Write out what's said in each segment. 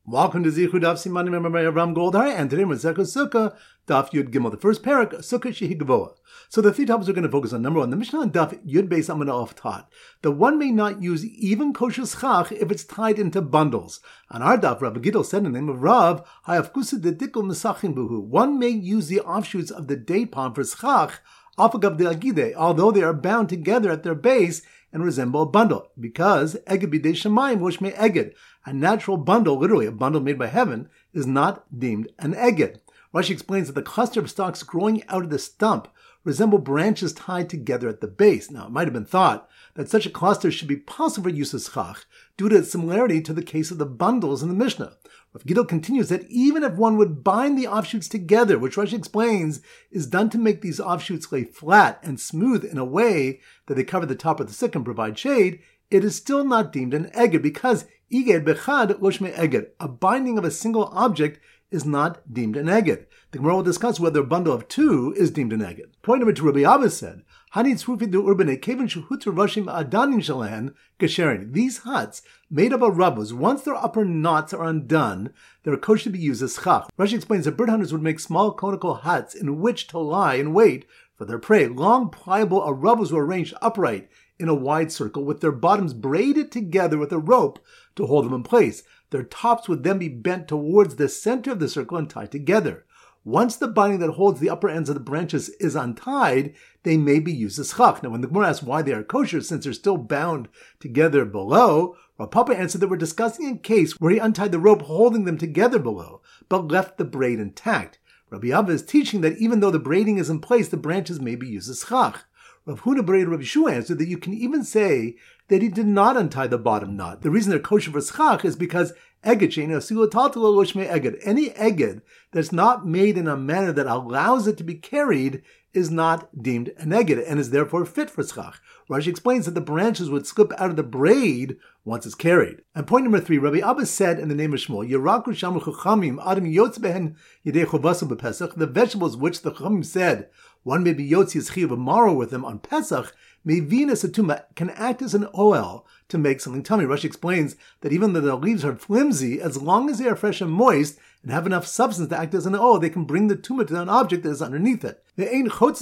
Welcome to Zichud Daf Simanim Ram Goldhar, and today we're Zechah Sukkah, Daf Yud Gimel, the first parak, Sukkah Shehi Gavoa. So the three topics we're going to focus on. Number one, the Mishnah on Daf Yud Beis Amud Aleph taught that one may not use even kosher schach if it's tied into bundles. On our Daf, Rabbi Gidel said in the name of Rav, Hayavkusa dedikul mesachim buhu. One may use the offshoots of the date palm for schach, afagav de agide, although they are bound together at their base and resemble a bundle, because eged bidei shemayim loshmei eged. A natural bundle, literally a bundle made by heaven, is not deemed an eged. Rashi explains that the cluster of stalks growing out of the stump resemble branches tied together at the base. Now, it might have been thought that such a cluster should be possible for use of schach due to its similarity to the case of the bundles in the Mishnah. Rav Gidel continues that even if one would bind the offshoots together, which Rashi explains is done to make these offshoots lay flat and smooth in a way that they cover the top of the stick and provide shade, it is still not deemed an eged because iged bechad loshme eged. A binding of a single object is not deemed an eged. The Gemara will discuss whether a bundle of two is deemed an eged. Point number two, Rabbi Abba said, these huts made up of rubbos, once their upper knots are undone, they are kosher to be used as schach. Rashi explains that bird hunters would make small conical huts in which to lie and wait for their prey. Long, pliable rubbos were arranged upright in a wide circle with their bottoms braided together with a rope to hold them in place. Their tops would then be bent towards the center of the circle and tied together. Once the binding that holds the upper ends of the branches is untied, they may be used as schach. Now, when the Gemara asks why they are kosher since they're still bound together below, Rav Papa answered that we're discussing a case where he untied the rope holding them together below, but left the braid intact. Rabbi Abba is teaching that even though the braiding is in place, the branches may be used as schach. Rav Huna Bar Rav Yeshua answered that you can even say that he did not untie the bottom knot. The reason they're kosher for schach is because eged she'eino asila taltalo loshmei eged. Any eged that's not made in a manner that allows it to be carried is not deemed an eged and is therefore fit for schach. Rashi explains that the branches would slip out of the braid once it's carried. And point number three, Rabbi Abba said in the name of Shmuel, Yiraku shamu chachamim adam yotz behen yedei chovasu b'Pesach. The vegetables which the chachamim said one may be yotzi as chiyuv maror with them on Pesach, mevina satuma, can act as an oil to make something tummy. Rashi explains that even though the leaves are flimsy, as long as they are fresh and moist and have enough substance to act as an oil, they can bring the tumah to an object that is underneath it. But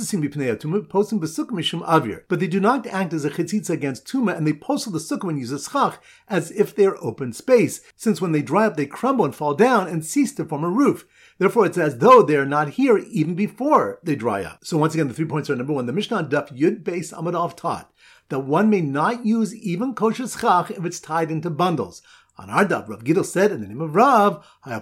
they do not act as a chitzitza against tumah, and they posel the sukkah when used as schach as if they are open space, since when they dry up they crumble and fall down and cease to form a roof. Therefore, it's as though they are not here even before they dry up. So once again, the 3 points are: number one, the Mishnah on Daf Yud Beis Amud Aleph taught that one may not use even kosher schach if it's tied into bundles. On our Daf, Rav Gidel said in the name of Rav,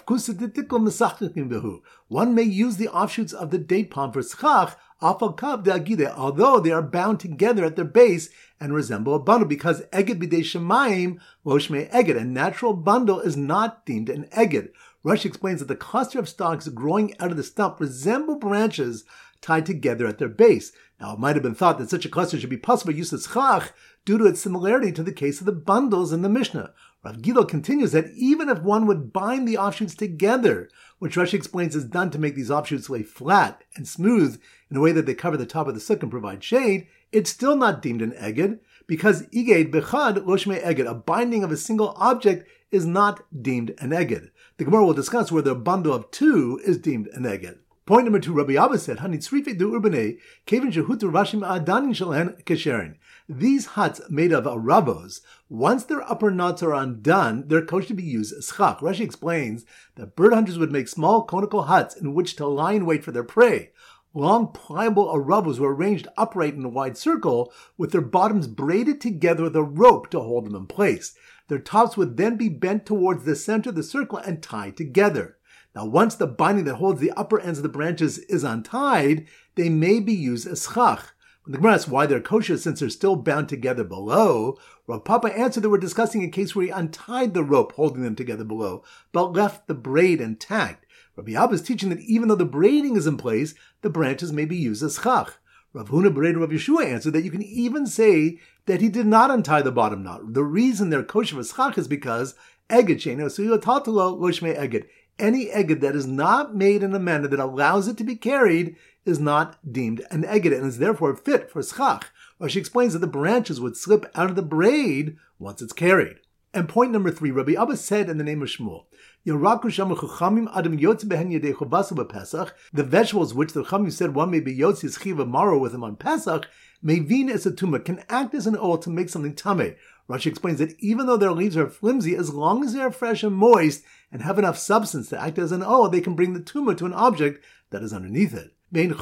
one may use the offshoots of the date palm for schach, although they are bound together at their base and resemble a bundle, because eged bidei shemayim loshmei eged. A natural bundle is not deemed an eged. Rashi explains that the cluster of stalks growing out of the stump resemble branches tied together at their base. Now, it might have been thought that such a cluster should be possible use as schach due to its similarity to the case of the bundles in the Mishnah. Rav Gidel continues that even if one would bind the offshoots together, which Rashi explains is done to make these offshoots lay flat and smooth in a way that they cover the top of the sukkah and provide shade, it's still not deemed an eged, because iged bechad loshmei eged, a binding of a single object, is not deemed an eged. The Gemara will discuss whether a bundle of two is deemed an eged. Point number two, Rabbi Abba said, these huts made of rubbos, once their upper knots are undone, they're kosher to be used as schach. Rashi explains that bird hunters would make small conical huts in which to lie in wait for their prey. Long, pliable rubbos were arranged upright in a wide circle with their bottoms braided together with a rope to hold them in place. Their tops would then be bent towards the center of the circle and tied together. Now, once the binding that holds the upper ends of the branches is untied, they may be used as schach. When the Gemara asks why they're kosher since they're still bound together below, Rav Papa answered that we're discussing a case where he untied the rope holding them together below, but left the braid intact. Rabbi Abba is teaching that even though the braiding is in place, the branches may be used as schach. Rav Huna Bar Rav Yeshua answered that you can even say that he did not untie the bottom knot. The reason they're kosher for schach is because eged she'eino asila taltalo loshmei eged. Any eged that is not made in a manner that allows it to be carried is not deemed an eged and is therefore fit for schach. Or she explains that the branches would slip out of the braid once it's carried. And point number 3, Rabbi Abba said in the name of Shmuel, the vegetables which the Chachamim said one may be Yotzi's chiva maro with him on Pesach, mevin as a tumah, can act as an oil to make something tameh. Rashi explains that even though their leaves are flimsy, as long as they are fresh and moist and have enough substance to act as an oil, they can bring the tumah to an object that is underneath it.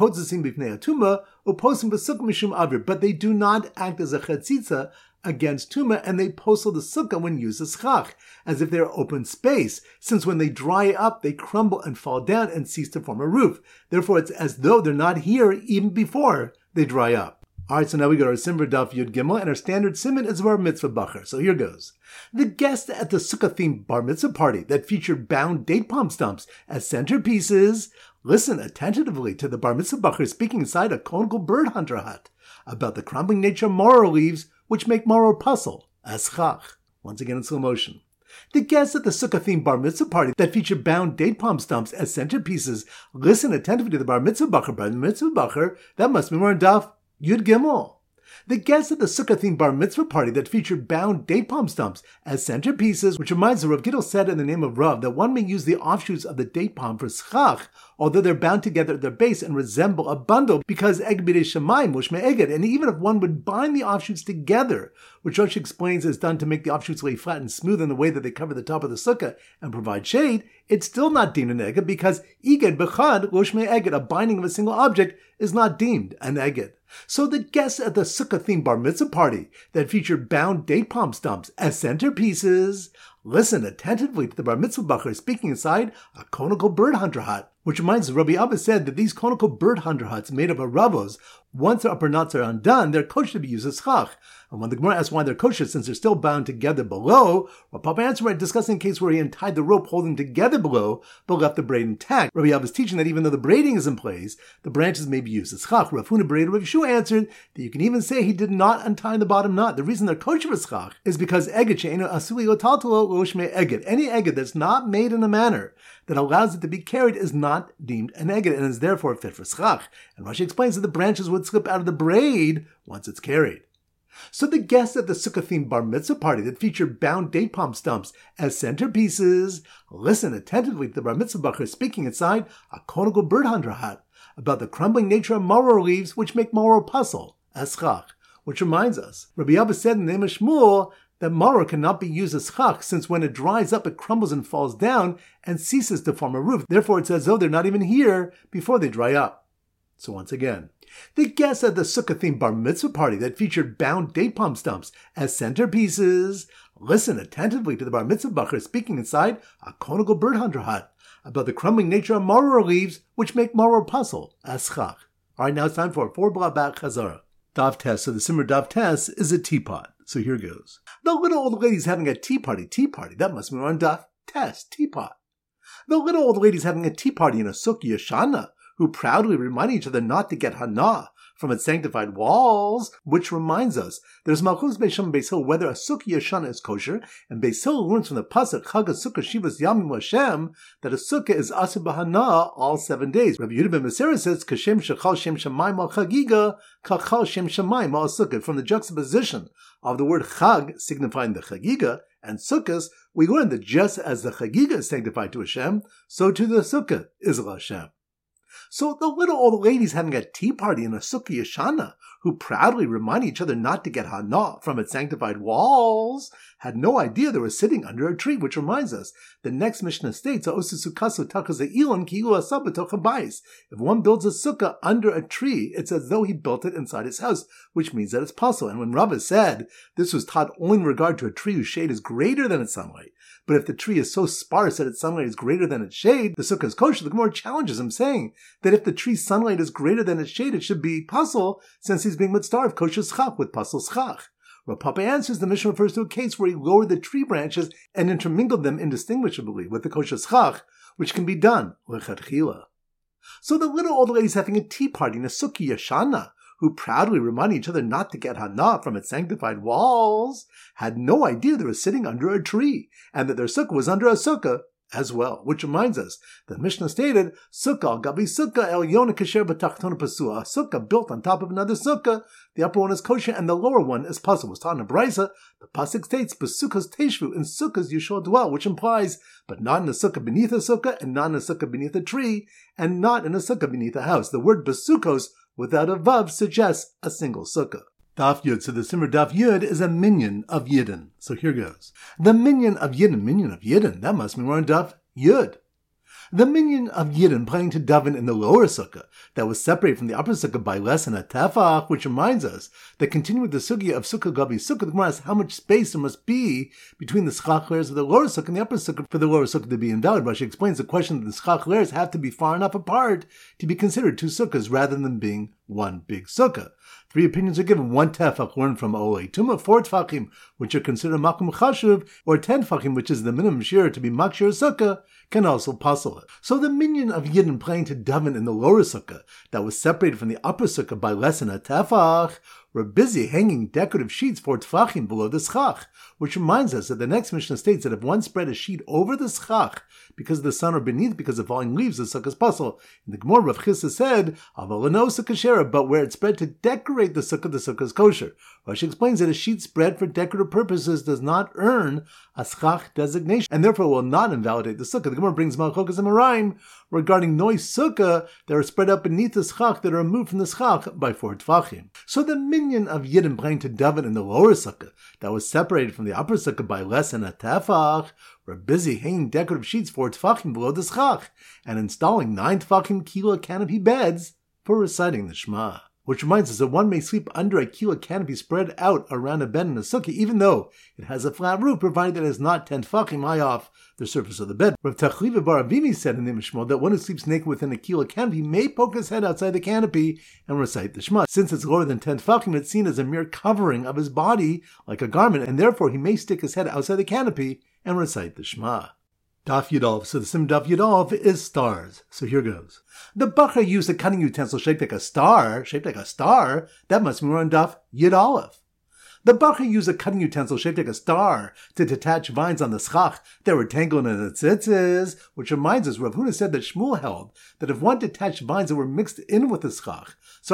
But they do not act as a chetzitza against tumah, and they posel the sukkah when used as chach, as if they are open space, since when they dry up, they crumble and fall down and cease to form a roof. Therefore, it's as though they're not here even before they dry up. Alright, so now we go to our Simmer Daf Yud Gimel, and our standard simon is Bar Mitzvah Bacher. So here goes. The guests at the Sukkah-themed Bar Mitzvah party that featured bound date palm stumps as centerpieces listen attentively to the Bar Mitzvah Bacher speaking inside a conical bird hunter hut about the crumbling nature of maror leaves, which make maror puzzle, as chach. Once again in slow motion. The guests at the Sukkah-themed Bar Mitzvah party that featured bound date palm stumps as centerpieces listen attentively to the Bar Mitzvah Bacher. Bar Mitzvah Bacher, that must be more in Daf Yud Gimel. The guests at the Sukkah-themed Bar Mitzvah party that featured bound date palm stumps as centerpieces, which reminds the Rav Gidel said in the name of Rav that one may use the offshoots of the date palm for schach, although they're bound together at their base and resemble a bundle, because eged b'dei shamayim mushme eged. And even if one would bind the offshoots together, which Rosh explains is done to make the offshoots lay flat and smooth in the way that they cover the top of the sukkah and provide shade, it's still not deemed an eged, because eged b'chad loshme eged, a binding of a single object, is not deemed an eged. So the guests at the Sukkah-themed Bar Mitzvah party that featured bound date palm stumps as centerpieces listen attentively to the Bar Mitzvah Bacher speaking inside a conical bird hunter hut, which reminds us, Rabbi Abba said that these conical bird hunter huts made of ravos, once their upper nuts are undone, they're kosher to be used as chach. And when the Gemara asks why they're kosher, since they're still bound together below, Rav Papa answered by discussing a case where he untied the rope holding together below, but left the braid intact. Rabbi Abba is teaching that even though the braiding is in place, the branches may be used as chach. Rav Huna Braid Rav Yeshua answered that you can even say he did not untie the bottom nut. The reason they're kosher as chach is because eged she'enu asuli otaltalo loshme eged. Any eged that's not made in a manner that allows it to be carried is not deemed an eged and is therefore fit for schach. And Rashi explains that the branches would slip out of the braid once it's carried. So the guests at the Sukkah-themed Bar Mitzvah party that featured bound date palm stumps as centerpieces listen attentively to the Bar Mitzvah Bacher speaking inside a conical bird hunter hut about the crumbling nature of maror leaves, which make maror puzzle, as chach. Which reminds us, Rabbi Abba said in the name of Shmuel that maror cannot be used as chach, since when it dries up, it crumbles and falls down and ceases to form a roof. Therefore, it's as though they're not even here before they dry up. So once again, the guests at the Sukkah-themed Bar Mitzvah party that featured bound date palm stumps as centerpieces listen attentively to the Bar Mitzvah Bacher speaking inside a conical bird hunter hut about the crumbling nature of maror leaves, which make maror puzzle, as chach. Alright, now it's time for 4 blah back chazara. Daf Tes, so the Simmer Daf Tes is a teapot. So here goes. The little old lady's having a tea party, that must be on Daf Tes, teapot. The little old lady's having a tea party in a sukkah yashana, who proudly remind each other not to get hana from its sanctified walls, which reminds us there's Malchus Beis Shammai Beis Hillel whether a sukkah yashana is kosher, and Beis Hillel learns from the pasuk Chag HaSukkah Shivas Yamim Hashem that a sukkah is asur b'hana all 7 days. Rabbi Yehuda ben Masera says Kashem shechal shem shamayim al chagiga kachal shem shamayim al sukkah. From the juxtaposition of the word chag signifying the chagiga and sukkahs, we learn that just as the chagiga is sanctified to Hashem, so too the sukkah is Hashem. So the little old lady's having a tea party in a sukkah yashana, who proudly remind each other not to get hana from its sanctified walls, had no idea they were sitting under a tree, which reminds us, the next Mishnah states, if one builds a sukkah under a tree, it's as though he built it inside his house, which means that it's possible. And when Rabbah said this was taught only in regard to a tree whose shade is greater than its sunlight, but if the tree is so sparse that its sunlight is greater than its shade, the sukkah is kosher, the Gemara challenges him, saying that if the tree's sunlight is greater than its shade, it should be puzzle, since he's being mitzvah of kosher schach with puzzle schach. Rav Papa answers the Mishnah refers to a case where he lowered the tree branches and intermingled them indistinguishably with the kosher schach, which can be done lechatchila. So the little old lady's having a tea party in a sukkah yashana, who proudly remind each other not to get hana from its sanctified walls, had no idea they were sitting under a tree, and that their sukkah was under a sukkah, as well, which reminds us that Mishnah stated, Sukkah gabi sukkah el yona kasher b'tachtona pasua. A sukkah built on top of another sukkah, the upper one is kosher and the lower one is pasul. Was taught in a brisa, the pasuk states, B'sukkahs teshvu, in sukkahs you shall dwell, which implies, but not in a sukkah beneath a sukkah, and not in a sukkah beneath a tree, and not in a sukkah beneath a house. The word b'sukkos without a vav suggests a single sukkah. Daf Yud. So the Simmer Daf Yud is a minyan of Yidden. So here goes. The minyan of Yidden, that must mean we're on Daf Yud. The minyan of Yidden planning to daven in the lower sukkah that was separated from the upper sukkah by less than a tefach, which reminds us that continuing with the sugya of sukkah gabi sukkah, the Gemara asks how much space there must be between the schach layers of the lower sukkah and the upper sukkah for the lower sukkah to be invalid. Rashi explains the question that the schach layers have to be far enough apart to be considered two sukkahs rather than being one big sukkah. 3 opinions are given. 1 tefach learned from Olei Tuma, 4 tefachim, which are considered makom chashuv, or 10 tefachim, which is the minimum shir to be makshir sukkah, can also puzzle it. So the minyan of Yidden planning to daven in the lower sukkah that was separated from the upper sukkah by less than a tefach were busy hanging decorative sheets for tefachim below the schach, which reminds us that the next Mishnah states that if one spread a sheet over the schach because of the sun or beneath because of falling leaves, the sukkah is puzzle. In the Gemara, Rav Chisda said, "Avalano sukkah shera," but where it's spread to decorate the sukkah is kosher. Rashi explains that a sheet spread for decorative purposes does not earn a schach designation, and therefore will not invalidate the sukkah. The Gemara brings Malchokas and Maraim regarding noise sukkah that are spread up beneath the schach that are removed from the schach by 4 tefachim. So the minyan of Yidden planning to daven in the lower sukkah that was separated from the upper sukkah by less than a tefach were busy hanging decorative sheets 4 tefachim below the schach and installing 9 tefachim kila canopy beds for reciting the Shema. Which reminds us that one may sleep under a kila canopy spread out around a bed in a sukkah, even though it has a flat roof, provided that it is not 10 tefachim high off the surface of the bed. Rav Tachliva bar Avimi said in the Mishmor that one who sleeps naked within a kila canopy may poke his head outside the canopy and recite the Shema. Since it's lower than 10 tefachim, it's seen as a mere covering of his body, like a garment, and therefore he may stick his head outside the canopy and recite the Shema. Daf Yudalv. So the Sim Daf Yudalv is stars. So here goes. The Bachar used a cutting utensil shaped like a star. That must mean we're on Daf Yudalv. The Bachar used a cutting utensil shaped like a star to detach vines on the schach that were tangled in the tzitzis, which reminds us, Rav Huna said that Shmuel held that if one detached vines that were mixed in with the schach,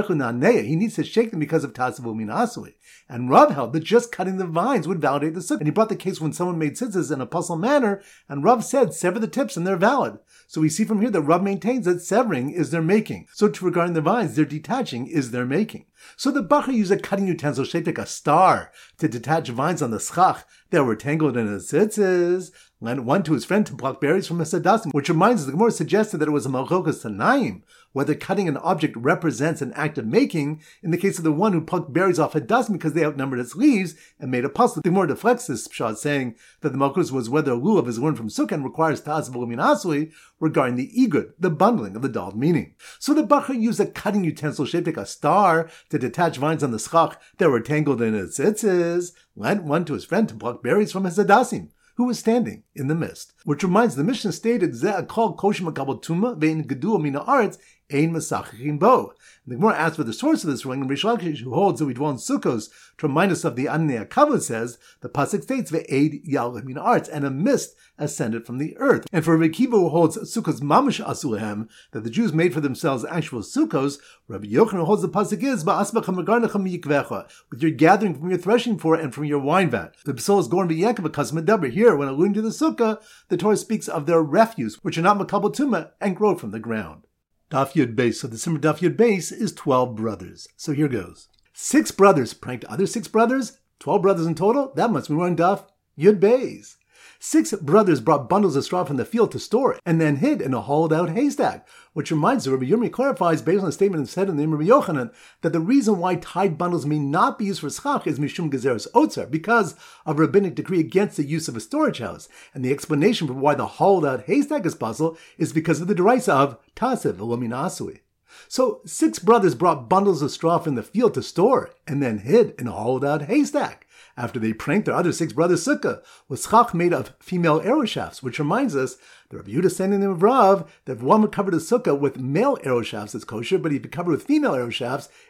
he needs to shake them because of Tasavu Minasui. And Rav held that just cutting the vines would validate the sukkah. And he brought the case when someone made tzitzis in a puzzle manner, and Rav said, sever the tips and they're valid. So we see from here that Rav maintains that severing is their making. So to regarding the vines, their detaching is their making. So the Bachar used a cutting utensil shaped like a star to detach vines on the schach that were tangled in his tzitzis, lent one to his friend to pluck berries from his hadasim, which reminds us the Gemara suggested that it was a malchokas tanaim, whether cutting an object represents an act of making, in the case of the one who plucked berries off hadasim because they outnumbered its leaves and made a puzzle. The Gemara deflects this pshat, saying that the malchus was whether a lulav is learned from sukkah and requires ta'as v'lumin asui regarding the igud, the bundling of the dal meaning. So the Bachar used a cutting utensil shaped like a star to detach vines on the schach that were tangled in its tzitzis, lent one to his friend to pluck berries from his hadasim, who was standing in the mist. Which reminds the Mishnah stated, Zeh kol koshim makabel tuma vein gedul mina aretz ein masachim bo. And the Gemara asks for the source of this ruling, and Rish Lakish, who holds that we dwell in sukkos, to remind us of the Anei HaKavod says, the pasuk states ve'ed yaleh mina aretz, and a mist ascended from the earth. And for Rabbi Akiva, who holds sukkos mamish asulehem, that the Jews made for themselves actual sukkos, Rabbi Yochanan holds the pasuk is ba'asbachem megarnechem yikvecha, with your gathering from your threshing floor and from your wine vat. The psal is gorn b'yankav because medaber. Here, when alluding to the sukkah, the Torah speaks of their refuse, which are not makabel tuma and grow from the ground. Daf Yud Beis. So the Simmer Daf Yud Beis is 12 brothers. So here goes. 6 brothers pranked other 6 brothers. 12 brothers in total. That must mean we're on Daf Yud Beis. 6 brothers brought bundles of straw from the field to store it, and then hid in a hollowed-out haystack, which reminds us, Rabbi Yirmi clarifies, based on a statement said in the Rabbi Yochanan, that the reason why tied bundles may not be used for schach is mishum gezeres otzer, because of a rabbinic decree against the use of a storage house. And the explanation for why the hollowed-out haystack is puzzle is because of the deraisa of tasev v'lo asui. So 6 brothers brought bundles of straw from the field to store, and then hid in a hollowed-out haystack, after they pranked their other 6 brothers' sukkah with schach made of female arrow shafts, which reminds us, the Rabbi Yehuda said in the Rav, that if one would cover the sukkah with male arrow shafts, it's kosher, but if you cover with female arrow shafts,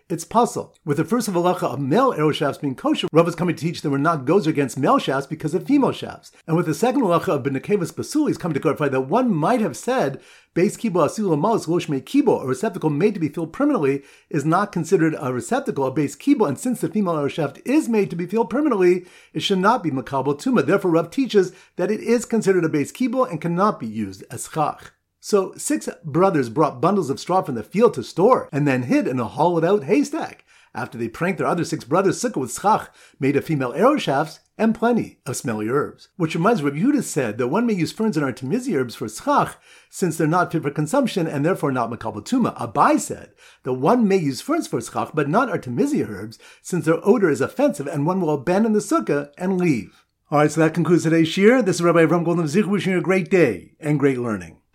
it's puzzle. With the first of halacha of male arrow shafts being kosher, Rav is coming to teach that we're not gozer against male shafts because of female shafts. And with the second halacha of benekevas basuli, he's coming to clarify that one might have said Beis kibo asil amalis lo shmei kibo, a receptacle made to be filled permanently, is not considered a receptacle, a Beis kibo, and since the female arrow shaft is made to be filled permanently, it should not be makabel tuma. Therefore, Rav teaches that it is considered a Beis kibo and cannot be used as chach. So 6 brothers brought bundles of straw from the field to store and then hid in a hollowed-out haystack. After they pranked their other 6 brothers, sukkah with schach made of female arrow shafts and plenty of smelly herbs. Which reminds Rav Yehuda said that one may use ferns and artemisia herbs for schach since they're not fit for consumption and therefore not makabel tuma. Abai said that one may use ferns for schach but not artemisia herbs since their odor is offensive and one will abandon the sukkah and leave. Alright, so that concludes today's shir. This is Rabbi Avram Goldman Zich wishing you a great day and great learning.